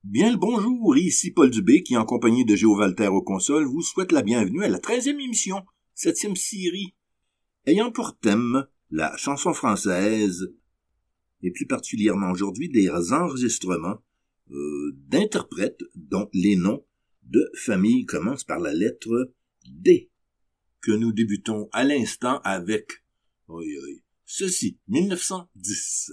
Bien le bonjour, ici Paul Dubé qui, en compagnie de Géo Valter aux consoles, vous souhaite la bienvenue à la 13e émission, 7e série, ayant pour thème la chanson française, et plus particulièrement aujourd'hui des enregistrements d'interprètes dont les noms de famille commencent par la lettre D, que nous débutons à l'instant avec ceci, 1910.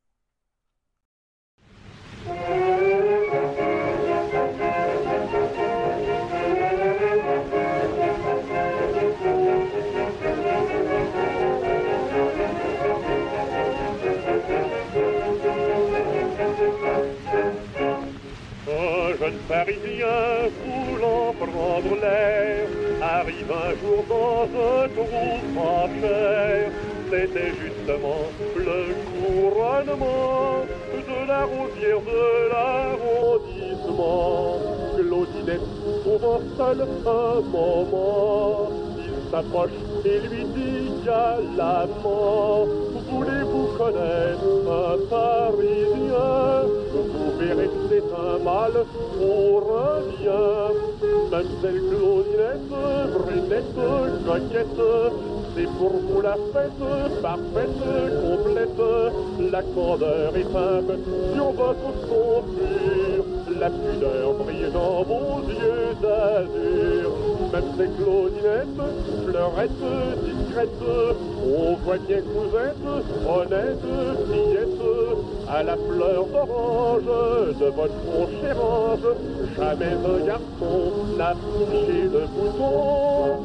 Jeune Parisien voulant prendre l'air arrive un jour dans un trou pas cher. C'était justement le couronnement de la rosière de l'arrondissement. Claudinette trouvant seul un moment, il s'approche et lui dit galamment: voulez-vous connaître un Parisien? Vous verrez que c'est un mal pour un bien. Mademoiselle Claudinette, brunette, coquette, c'est pour vous la fête, parfaite, complète. La candeur est peinte sur votre coiffure, la pudeur brille dans vos yeux d'azur. Mademoiselle Claudinette, fleurette, discrète, on voit bien que vous êtes honnête, fillette. À la fleur d'orange de votre conchérange, jamais un garçon n'a touché le bouton.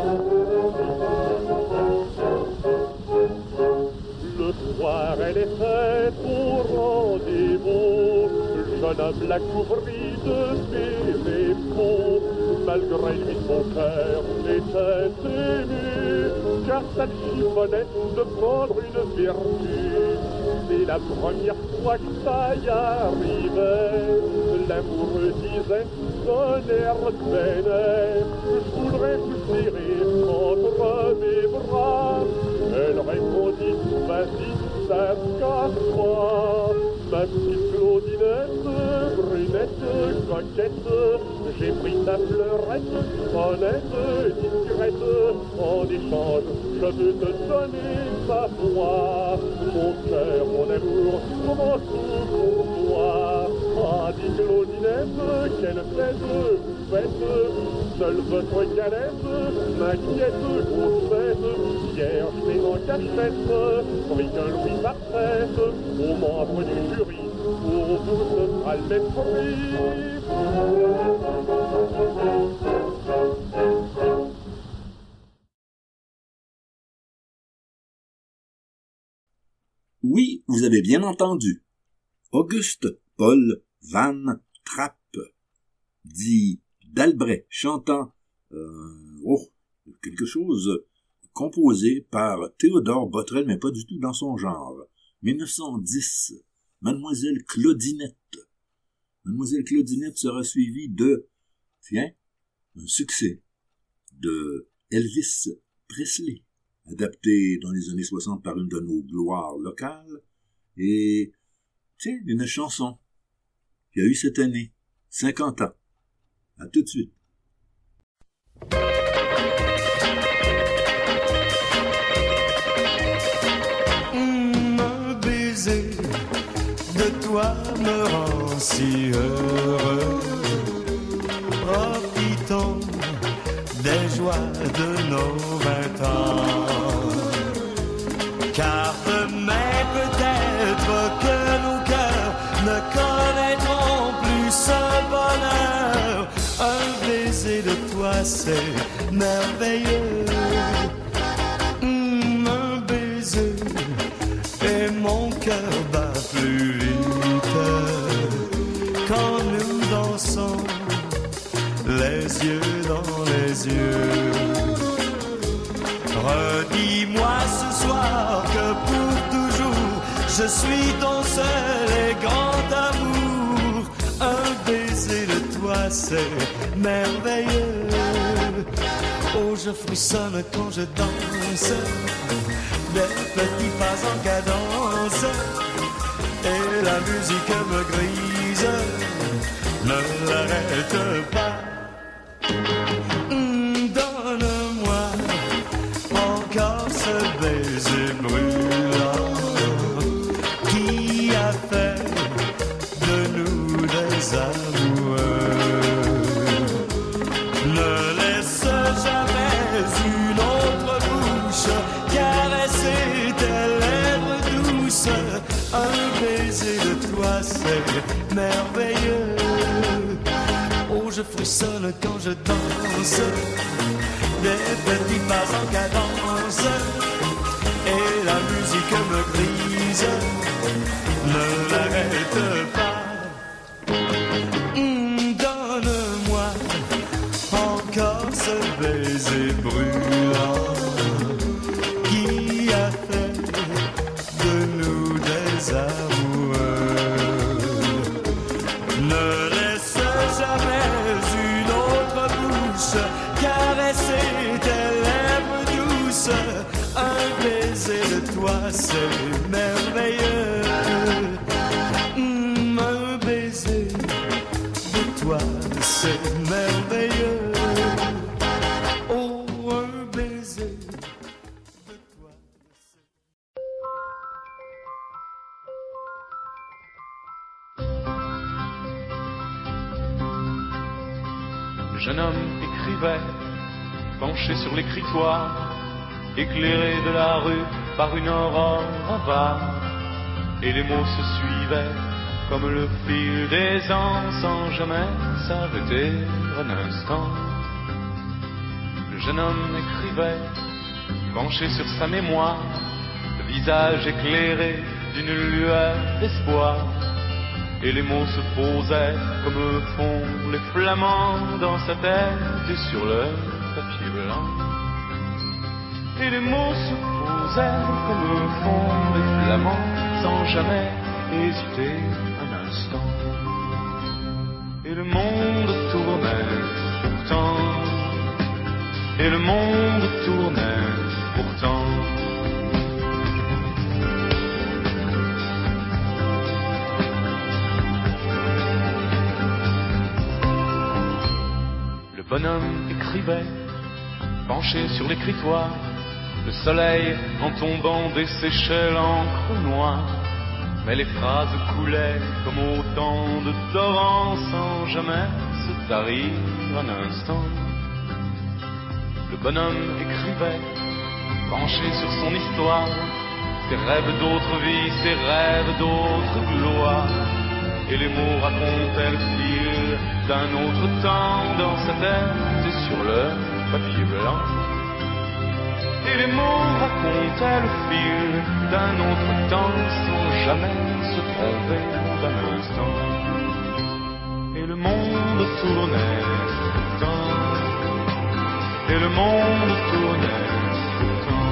Le soir, elle est faite au rendez-vous. Le jeune homme la couvrit de bébés faux. Malgré lui, son cœur était ému, car ça le chiffonnait de prendre une vertu. C'est la première fois que ça y arrivait. L'amoureux disait d'un air vénère: je voudrais vous serrer entre mes bras. Elle répondit: vas-y, ça casse-toi. Ma petite Claudinette, brunette, coquette, j'ai pris ta fleurette, honnête, discrète. En échange, je veux te donner ma voix. Mon cœur, mon amour, comment tout pour toi. Ah, dit Claudinette, quelle fête vous faites. Seule votre galette m'inquiète, grosse fête. Hier, je l'ai en cachette, pris qu'un louis par tête. Aux membres du jury, pour vous ce sera le même prix. Oui, vous avez bien entendu. Auguste Paul Van Trapp, dit d'Albret, chantant quelque chose composé par Théodore Botrel, mais pas du tout dans son genre. 1910, Mademoiselle Claudinette. Mademoiselle Claudinette sera suivie de, un succès de Elvis Presley, adapté dans les années 60 par une de nos gloires locales, et, une chanson qui a eu cette année 50 ans. À tout de suite. Un baiser de toi me rend si heureux, profitons des joies de nos 20 ans. Car demain peut-être que nos cœurs ne connaîtront plus ce bonheur. Un baiser de toi c'est merveilleux. Un baiser et mon cœur bat plus vite quand nous dansons les yeux dans les yeux. Redis-moi ce soir que pour toujours je suis ton seul et grand amour. Un baiser de toi c'est merveilleux. Oh, je frissonne quand je danse, des petits pas en cadence, et la musique me grise brise, ne l'arrête pas. Donne-moi encore ce baiser brûlant qui a fait de nous des amoureux. Ne laisse jamais une autre bouche caresser tes lèvres douces. Un baiser de toi c'est merveilleux. Oh, je frissonne quand je danse, des petits pas en cadence, et la musique me grise, ne l'arrête pas. Donne-moi encore ce baiser brûlant qui a fait de nous des amoureux. Ne laisse jamais une autre bouche caresser tes lèvres douces. Un baiser de toi c'est merveilleux. Un baiser de toi c'est merveilleux. Oh, un baiser de toi c'est... Le jeune homme écrivait, penché sur l'écritoire, éclairé de la rue par une aurore avare, et les mots se suivaient comme le fil des ans sans jamais s'arrêter un instant. Le jeune homme écrivait, penché sur sa mémoire, le visage éclairé d'une lueur d'espoir, et les mots se posaient comme font les flamands dans sa tête et sur le papier blanc. Et les mots se posaient comme font les flamands sans jamais hésiter un instant. Et le monde tournait pourtant, et le monde tournait pourtant. Le bonhomme écrivait, penché sur l'écritoire, le soleil en tombant desséchait l'encre noire, mais les phrases coulaient comme autant de torrents sans jamais se tarir un instant. Le bonhomme écrivait, penché sur son histoire, ses rêves d'autres vies, ses rêves d'autres gloires, et les mots racontaient le fil d'un autre temps dans sa tête et sur le papier blanc. Et les mots racontaient le fil d'un autre temps sans jamais se tromper d'un instant. Et le monde tournait pourtant, et le monde tournait pourtant.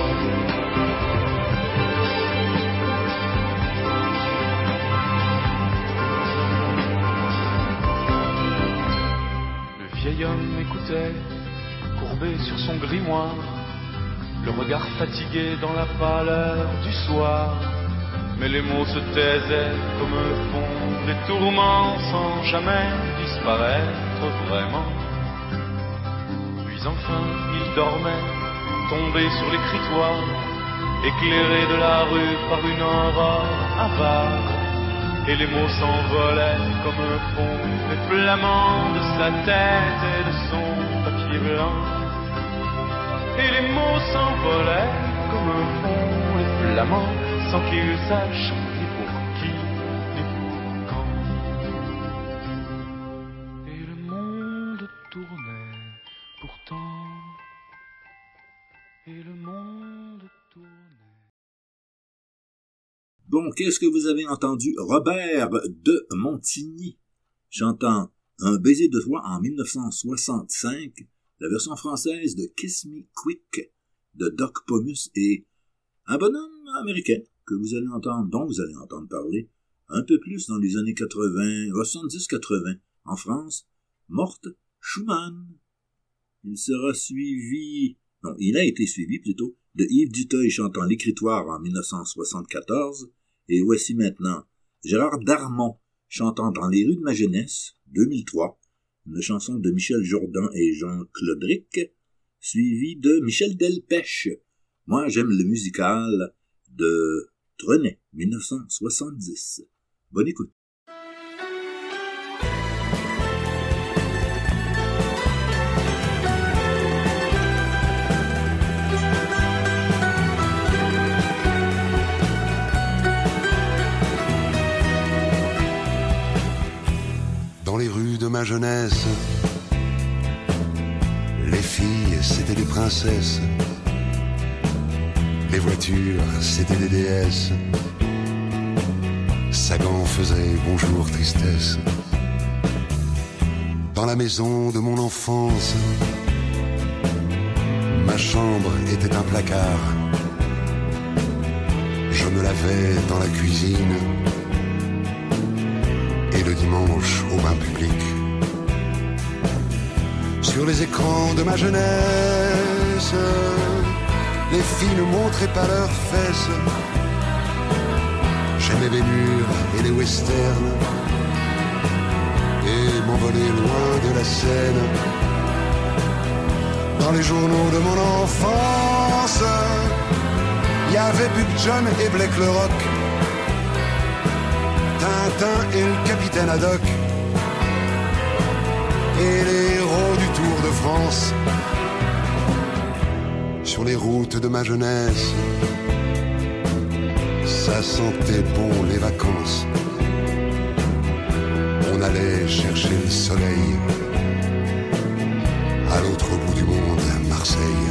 Le vieil homme écoutait, courbé sur son grimoire, le regard fatigué dans la pâleur du soir, mais les mots se taisaient comme font des tourments sans jamais disparaître vraiment. Puis enfin il dormait, tombé sur l'écritoire, éclairé de la rue par une aurore avare, et les mots s'envolaient comme font les flamants de sa tête et de son papier blanc. Et les mots s'envolaient comme font les flamands sans qu'ils sachent ni pour qui ni pour quand. Et le monde tournait pourtant, et le monde tournait. Bon, qu'est-ce que vous avez entendu? Robert de Montigny chantant Un baiser de toi en 1965, la version française de Kiss Me Quick de Doc Pomus et un bonhomme américain que vous allez entendre, dont vous allez entendre parler un peu plus dans les années 70-80 en France, Mort Schumann. Il a été suivi plutôt de Yves Duteuil chantant l'écritoire en 1974, et voici maintenant Gérard Darmon chantant Dans les rues de ma jeunesse, 2003, une chanson de Michel Jourdan et Jean Claudric, suivie de Michel Delpech. Moi, j'aime le musical de Trenet, 1970. Bonne écoute. Dans les rues de ma jeunesse, les filles c'était des princesses, les voitures c'était des déesses, Sagan faisait bonjour tristesse. Dans la maison de mon enfance, ma chambre était un placard, je me lavais dans la cuisine et le dimanche au bain public. Sur les écrans de ma jeunesse, les filles ne montraient pas leurs fesses. J'aimais les murs et les westerns et m'envoler loin de la Seine. Dans les journaux de mon enfance, il y avait Buck John et Blake le Rock, Tintin et le capitaine Haddock, et les héros du Tour de France. Sur les routes de ma jeunesse, ça sentait bon les vacances. On allait chercher le soleil à l'autre bout du monde, à Marseille.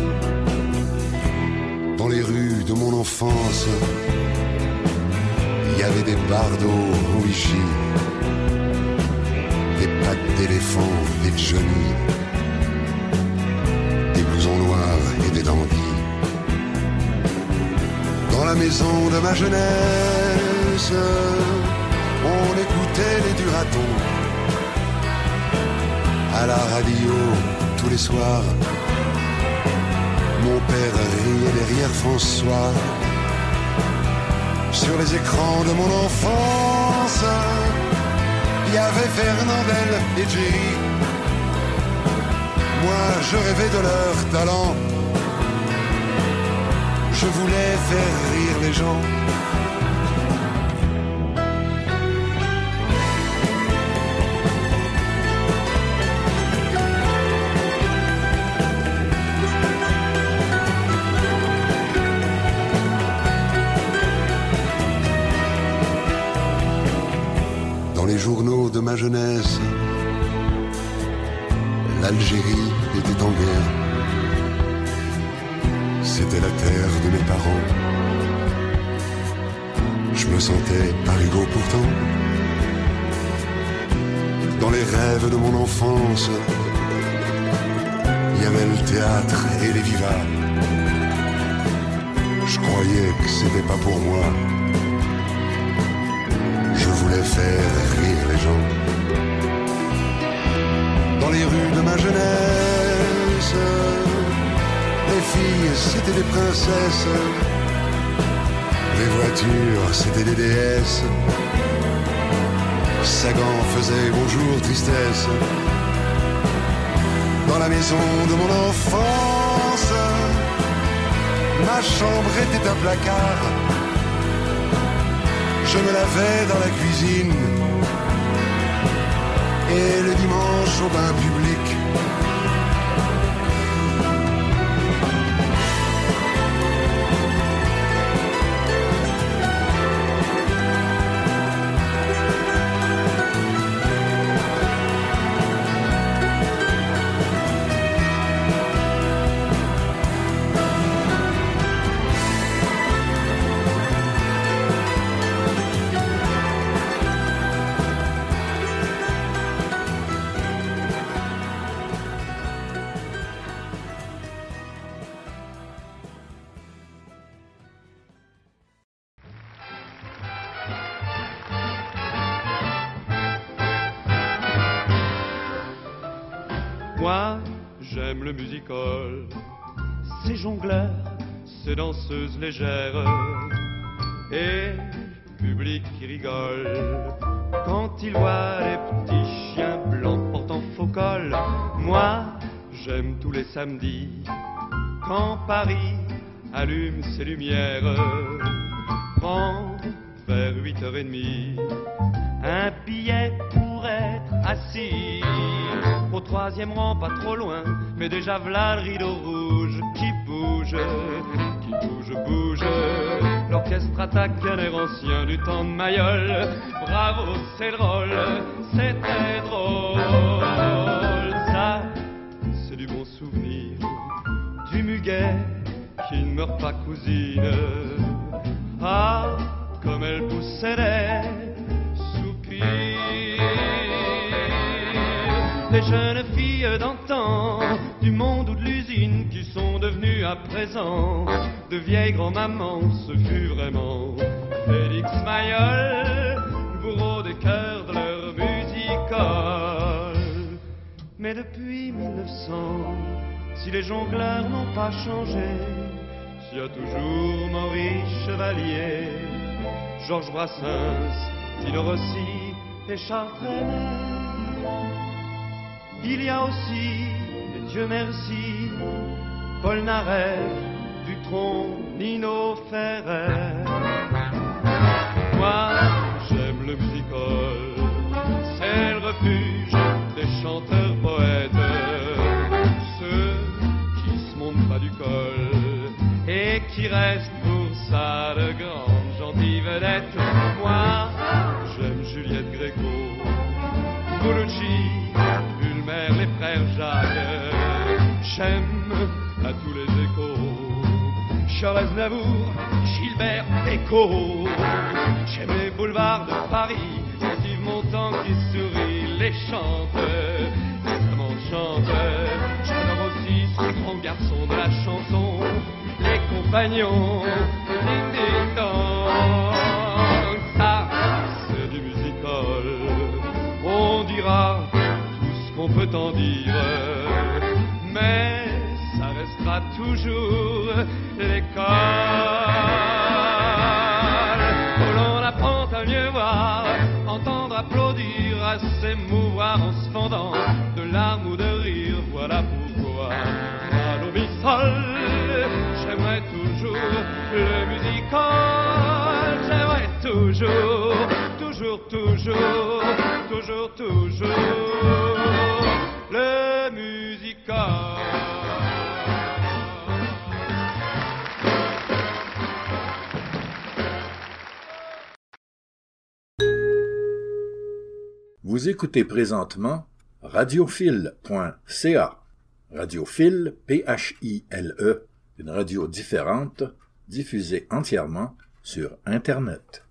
Dans les rues de mon enfance, il y avait des bardeaux au Vichy, des pattes d'éléphant, des Johnny, des blousons noirs et des dandys. Dans la maison de ma jeunesse, on écoutait les Duratons. À la radio, tous les soirs, mon père riait derrière François. Sur les écrans de mon enfance, il y avait Fernandel et Jerry. Moi, je rêvais de leur talent. Je voulais faire rire les gens. Dans les journaux de ma jeunesse, l'Algérie était en guerre. C'était la terre de mes parents. Je me sentais parigot pourtant. Dans les rêves de mon enfance, il y avait le théâtre et les vivats. Je croyais que c'était pas pour moi. Je voulais faire rire les gens. Dans les rues de ma jeunesse, les filles c'était des princesses, les voitures c'était des déesses. Sagan faisait bonjour tristesse. Dans la maison de mon enfance, ma chambre était un placard. Je me lavais dans la cuisine et le dimanche au bain public. Moi, j'aime le music-hall, ces jongleurs, ces danseuses légères et le public qui rigole quand il voit les petits chiens blancs portant faux col. Moi, j'aime tous les samedis, quand Paris allume ses lumières, prendre vers 8h30 un billet pour être assis au 3e rang, pas trop loin, mais déjà v'là le rideau rouge qui bouge, bouge. L'orchestre attaque un air ancien du temps de Mayol. Bravo, c'est drôle, c'était drôle. Ça, c'est du bon souvenir, du muguet qui ne meurt pas, cousine. Ah, comme elle poussait des soupirs. Les jeunes filles d'antan, du monde ou de l'usine, qui sont devenues à présent de vieilles grand-mamans. Ce fut vraiment Félix Mayol, bourreau des cœurs de leur music-hall. Mais depuis 1900, si les jongleurs n'ont pas changé, s'il y a toujours Maurice Chevalier, Georges Brassens, Tino Rossi et Charles Trenet, il y a aussi, et Dieu merci, Paul Naref, Dutronc, Nino Ferrer. Moi, j'aime le music-hall, c'est le refuge des chanteurs poètes, ceux qui se montent pas du col et qui restent pour ça de grandes gentilles vedettes. Moi, j'aime Juliette Gréco, Boulucci, Ulmer, les frères Jacques. J'aime à tous les échos Charles Aznavour, Gilbert Bécaud. J'aime les boulevards de Paris, c'est Yves Montand qui sourit, les chante, les amants chantent. J'adore aussi ces grands garçons de la chanson, les compagnons, ding ding dong. Ça, c'est du music-hall, on dira tout ce qu'on peut en dire, mais ça restera toujours l'école, où l'on apprend à mieux voir, entendre, applaudir, à s'émouvoir en se fendant de larmes ou de rire. Voilà pourquoi, à l'eau mi sol, j'aimerais toujours le music-hall. J'aimerais toujours, toujours, toujours, toujours, toujours le music-hall. Vous écoutez présentement radiophile.ca. Radiophile, P-H-I-L-E, une radio différente, diffusée entièrement sur Internet.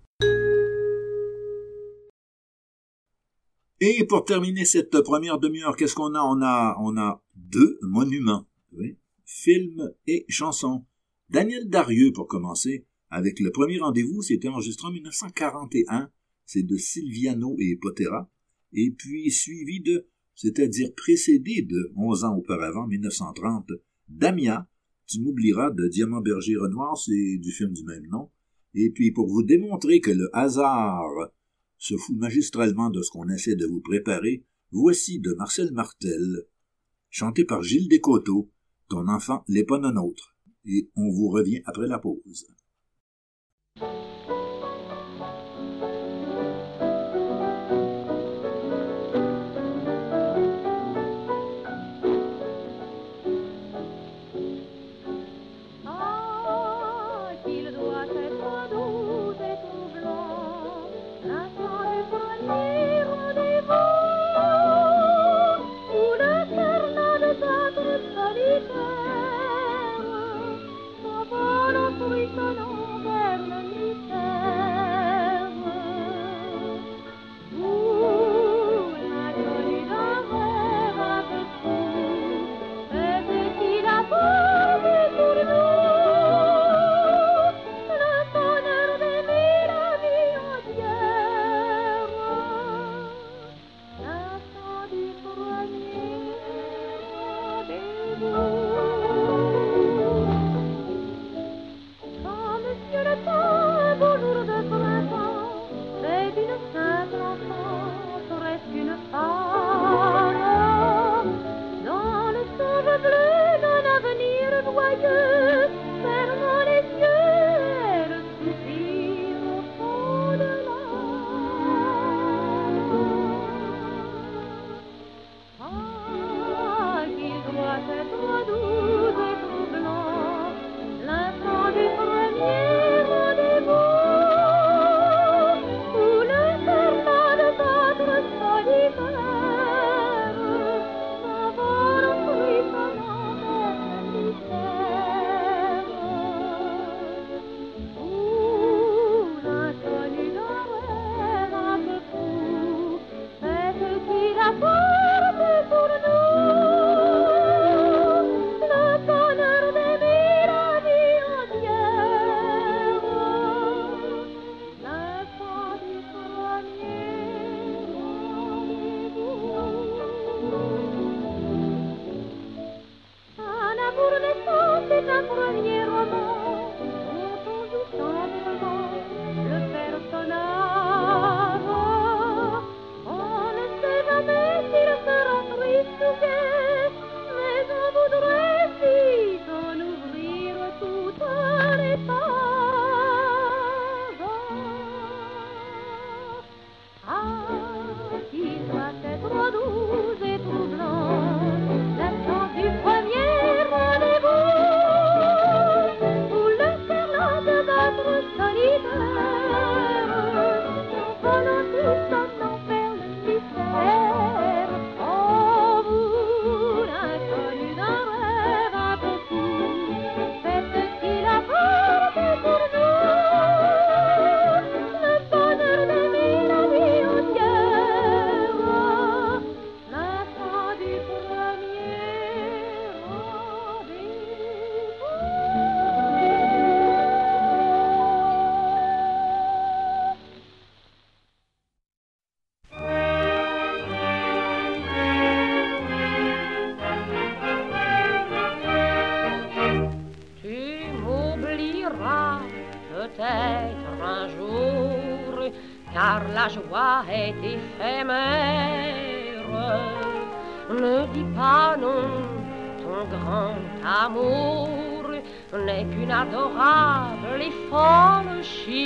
Et pour terminer cette première demi-heure, qu'est-ce qu'on a? On a deux monuments, oui, films et chansons. Daniel Darieux, pour commencer, avec le premier rendez-vous, c'était enregistré en 1941, c'est de Silviano et Potera, et puis suivi de, c'est-à-dire précédé de 11 ans auparavant, 1930, Damia, tu m'oublieras, de Diamant Berger Renoir, c'est du film du même nom. Et puis pour vous démontrer que le hasard se fout magistralement de ce qu'on essaie de vous préparer, voici de Marcel Martel, chanté par Gilles Descoteaux, Ton enfant n'est pas non autre. Et on vous revient après la pause. Solitaire, s'envole en bruissonnant. une simple enfant, serait-ce une femme? Dans le songe bleu d'un avenir joyeux, fermant les yeux, elle soupire au fond de l'âme. Ah, qu'il doit être doux et troublant, l'instant du premier rendez-vous, où le serment de notre solitaire s'envole en frissonnant vers le mystère. Où l'inconnu d'un rêve un peu fou fait ce qu'il apporte pour nous, le bonheur d'aimer la vie entière, l'instant du premier rendez-vous. Un amour naissant, c'est un premier roman dont on joue tendrement le personnage. On ne sait jamais s'il sera triste ou gai, mais on voudrait si d'en ouvrir toutes les pages. Ah, qu'il doit être doux et troublant, l'instant du premier rendez-vous, où le serment de votre solitaire s'envolant tout sonnant vers le mystère. Oh, vous, l'inconnu d'un rêve un peu fou, faites ce qu'il apporte pour nous, le bonheur d'aimer la vie entière, l'instant du premier Tu m'oublieras peut-être un jour, car la joie est éphémère. Ne dis pas non, ton grand amour n'est qu'une adorable et folle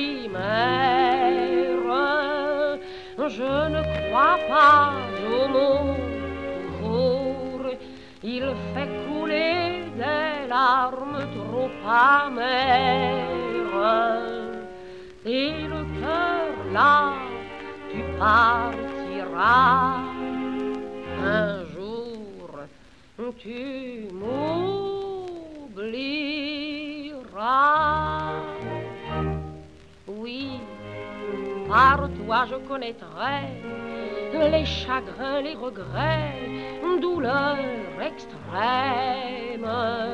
chimère. Je ne crois pas au mot toujours, il fait couler des larmes trop amères. Et le cœur là, tu partiras un jour, tu m'oublieras. Oui, par toi je connaîtrai les chagrins, les regrets, douleurs extrêmes.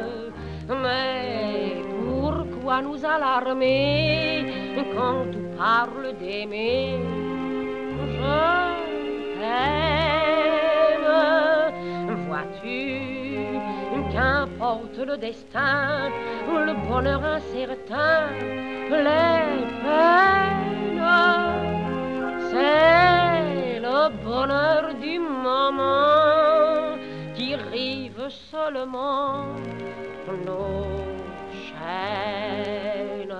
Mais pourquoi nous alarmer quand on parle d'aimer? Je t'aime. Vois-tu, qu'importe le destin, le bonheur incertain, les peines, c'est le bonheur du moment qui rive seulement nos chaînes.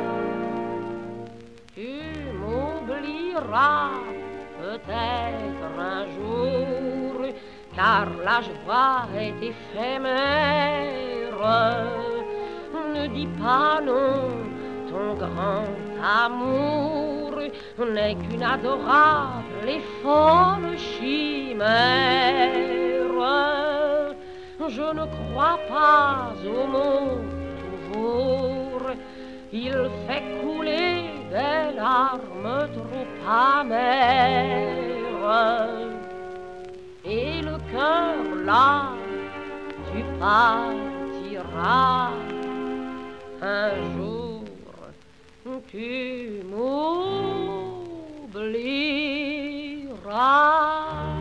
Tu m'oublieras peut-être un jour, car la joie est éphémère. Ne dis pas non, ton grand amour n'est qu'une adorable et folle chimère. Je ne crois pas au mot toujours, il fait couler des larmes trop amères. Et le cœur là, tu partiras un jour, tu m'oublieras.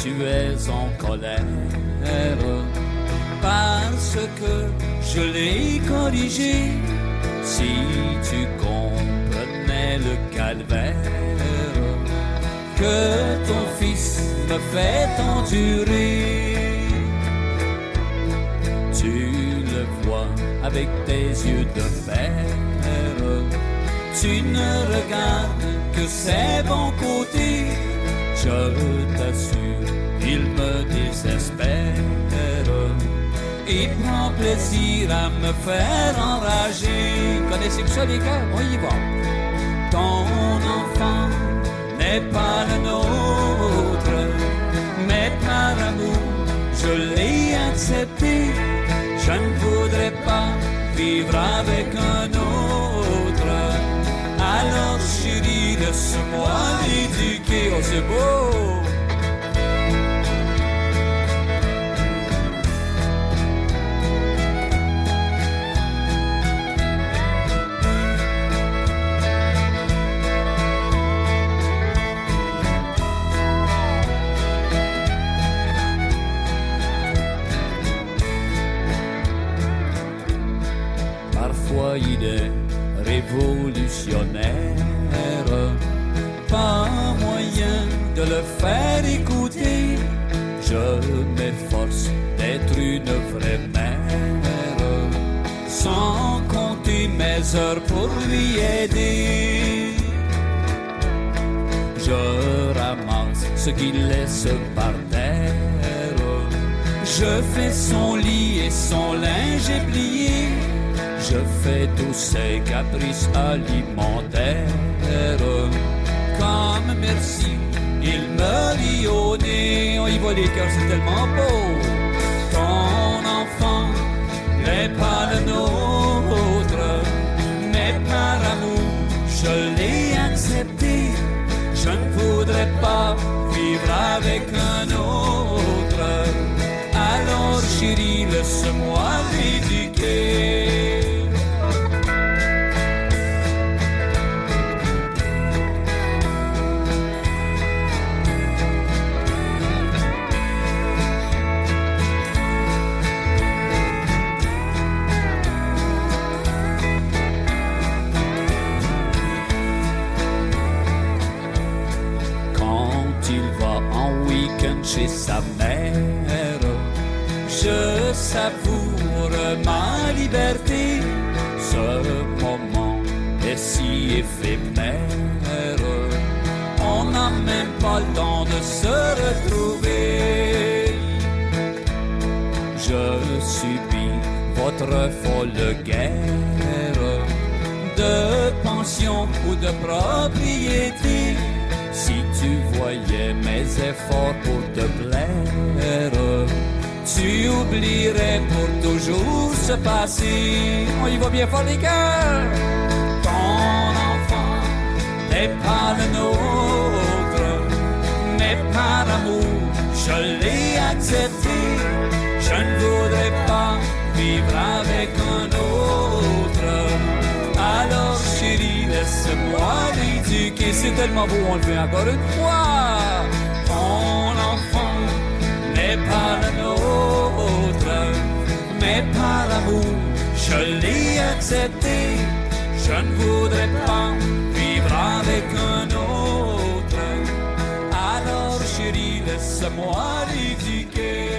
tu es en colère parce que je l'ai corrigé. Si tu comprenais le calvaire que ton fils me fait endurer, tu le vois avec tes yeux de fer, tu ne regardes que ses bons côtés. Je t'assure, il me désespère. Il prend plaisir à me faire enrager. Connaissez-vous ça les gars? On y va. Ton enfant n'est pas le nôtre, mais par amour je l'ai accepté. Je ne voudrais pas vivre avec un autre. Alors chérie, laisse-moi l'éduquer. Oh c'est beau. Il est révolutionnaire, pas moyen de le faire écouter. Je m'efforce d'être une vraie mère, sans compter mes heures pour lui aider. Je ramasse ce qu'il laisse par terre, je fais son lit et son linge est plié. Je fais tous ces caprices alimentaires. Comme merci, il me rit au nez. On y voit les cœurs, c'est tellement beau. Ton enfant n'est pas le nôtre, mais par amour, je l'ai accepté. Je ne voudrais pas vivre avec un autre. Alors chérie, laisse-moi l'éduquer. Chez sa mère, je savoure ma liberté. Ce moment est si éphémère, on n'a même pas le temps de se retrouver. Je subis votre folle guerre de pension ou de propriété. Si tu voyais mes efforts pour te plaire, tu oublierais pour toujours se passer. On y va bien fort les cœurs. Ton enfant n'est pas le nôtre, mais par amour je l'ai accepté. Je ne voudrais pas vivre avec un autre. Alors chérie, laisse-moi l'éduquer. C'est tellement beau, on le fait encore une fois. Ton enfant n'est pas le nôtre, mais par amour je l'ai accepté. Je ne voudrais pas vivre avec un autre. Alors chérie, laisse-moi l'éduquer.